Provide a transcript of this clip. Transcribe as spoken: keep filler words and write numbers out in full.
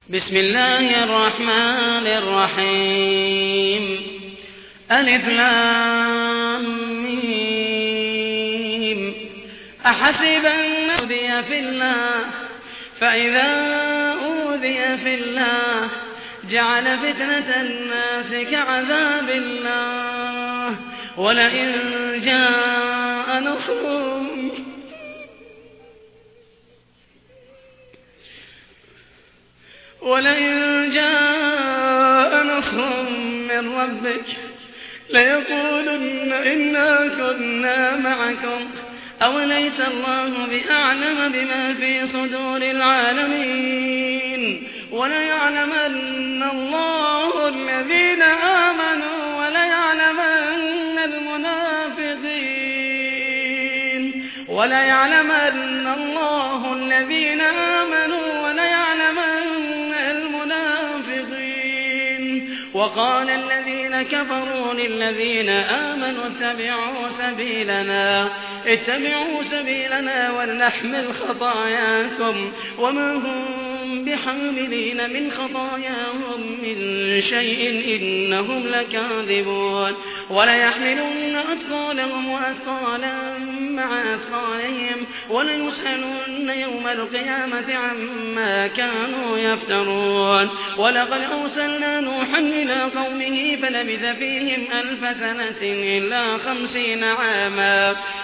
بسم الله الرحمن الرحيم ألف لام ميم أحسب أن أوذي في الله فإذا أوذي في الله جعل فتنة الناس كعذاب الله ولئن جاء نصر ولئن جاء نصر من ربك ليقولن إنا كنا معكم أوليس الله بأعلم بما في صدور العالمين وليعلمن الله الذين آمنوا وليعلمن المنافقين وليعلمن الله الذين آمنوا وليعلمن المنافقين وقال الذين كفروا للذين آمنوا اتبعوا سبيلنا اتبعوا سبيلنا ولنحمل خطاياكم وما هم بحاملين من خطاياهم من شيء إنهم لكاذبون وليحملن أثقالهم وأثقالا مع أثقالهم وليسألن يوم القيامة عما كانوا يفترون ولقد أرسلنا نوحا إلى قومه فلبث فيهم ألف سنة إلا خمسين عاما